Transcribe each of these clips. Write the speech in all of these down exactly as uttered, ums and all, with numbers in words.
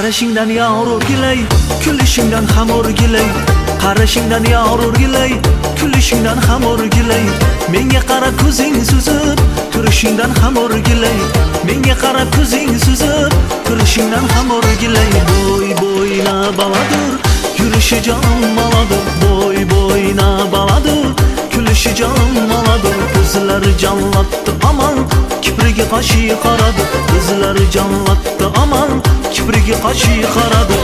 Qarashingdan yor o'rgilay, kulishingdan ham o'rgilay. Qarashingdan yor o'rgilay, kulishingdan ham o'rgilay. Menga qarab ko'zing suzib, turishingdan ham o'rgilay. Menga qarab ko'zing suzib, turishingdan ham o'rgilay. Bo'y bo'yna baladur, yurishi jonim maladur. Bo'y bo'yna baladur, kulishi jonim maladur. Ko'zlari jallatdi amal, kiprigi qashi qaradi. Ko'zlari jallatdi amal, kiprigi qashi qaradi.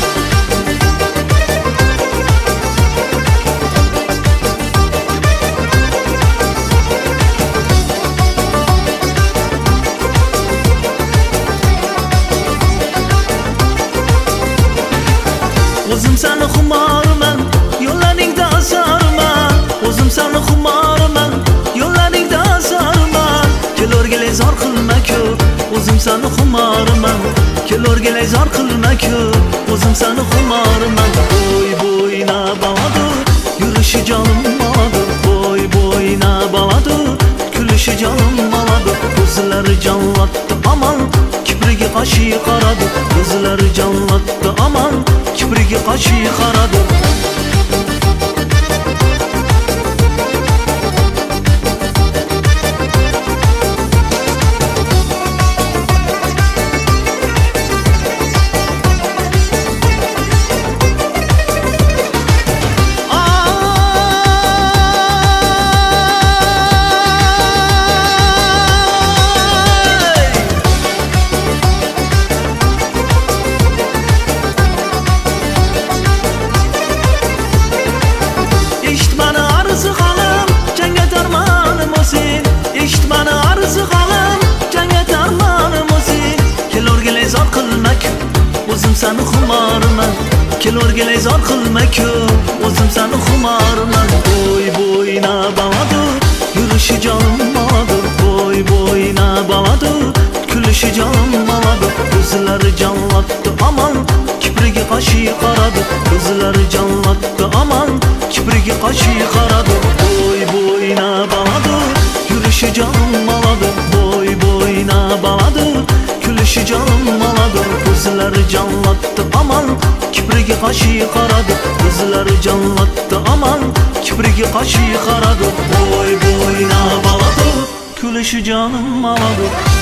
O'zim seni xumarman, yo'llaringda asarman. O'zim seni xumarman, yo'llaringda asarman. Kel o'rgilay zor qilma ko'p, o'zim seni xumarman. Kel o'rgilay zor qilma ko'p, o'zim seni xumarman. Bo'y bo'yna baladur, yurishi jonim maladur. Bo'y bo'yna baladur, kulishi jonim maladur. Ko'zlari jallatdi amal, kiprigi qashi qaradi. Ko'zlari jallatdi amal, kiprigi qashi qaradi. O'zim seni xumarman, kel o'rgilay zor qilma ko'p, o'zim seni xumarman. Bo'y bo'yna baladur, yurishi jonim maladur. Bo'y bo'yna baladur, kulishi jonim maladur. Ko'zlari jallatdi amal, kiprigi qashi qaradi. Ko'zlari jallatdi amal, kiprigi qashi qaradi. Bo'y bo'yna baladur, yurishi jonim maladur. Bo'y bo'yna baladur, kulishi jonim maladur. Ko'zlari jallatdi amal, kiprigi qashi qaradi. Ko'zlari jallatdi amal, kiprigi qashi qaradi. Bo'y bo'yna baladur, kulishi jonim maladur.